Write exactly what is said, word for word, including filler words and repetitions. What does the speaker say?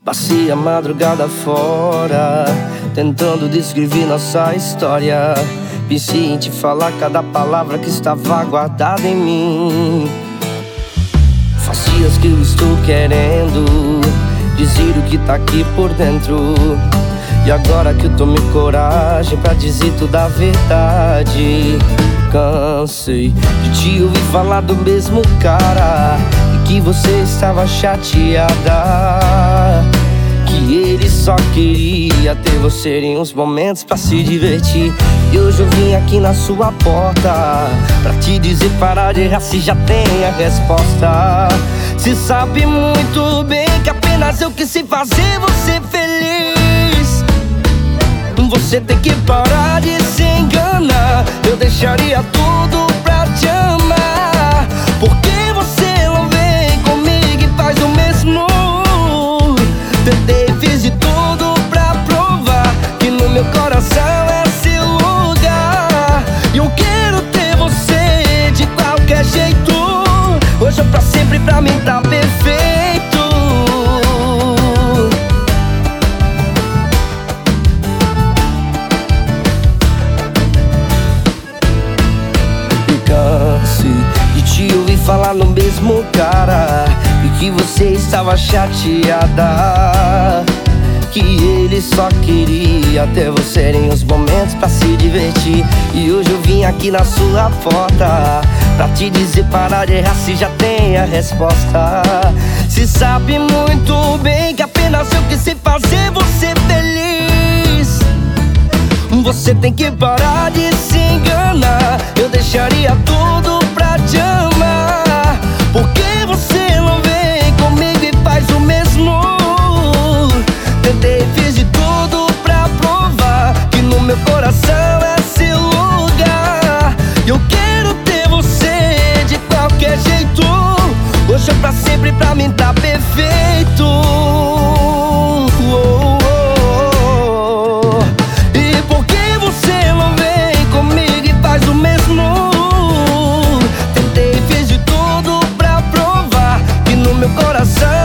Passei a madrugada fora, tentando descrever nossa história. Pensei em te falar cada palavra que estava guardada em mim. Faz dias que eu estou querendo dizer o que tá aqui por dentro, e agora que eu tomei coragem pra dizer toda a verdade. Cansei de te ouvir falar do mesmo cara, e que você estava chateada, que ele só queria ter você em uns momentos pra se divertir. E hoje eu vim aqui na sua porta pra te dizer parar de errar, se já tem a resposta. Se sabe muito bem que apenas eu quis fazer você feliz. Você tem que parar de se enganar. Eu deixaria tudo pra te amar. Porque você não vem comigo e faz o mesmo. Tentei, fiz de tudo pra provar que no meu coração é seu lugar. E eu quero ter você de qualquer jeito. Hoje é pra sempre, pra mim tá perfeito. De te ouvir falar no mesmo cara, e que você estava chateada, que ele só queria ter você em uns momentos pra se divertir. E hoje eu vim aqui na sua porta pra te dizer parar de errar, se já tem a resposta. Se sabe muito bem que apenas eu quis fazer você feliz. Você tem que parar de se enganar. Eu deixaria tudo pra te amar. Porque você não vem comigo e faz o mesmo. Tentei, fiz de tudo pra provar que no meu coração é seu lugar. E eu quero ter você de qualquer jeito. Hoje é pra sempre, pra mim tá perfeito. Meu coração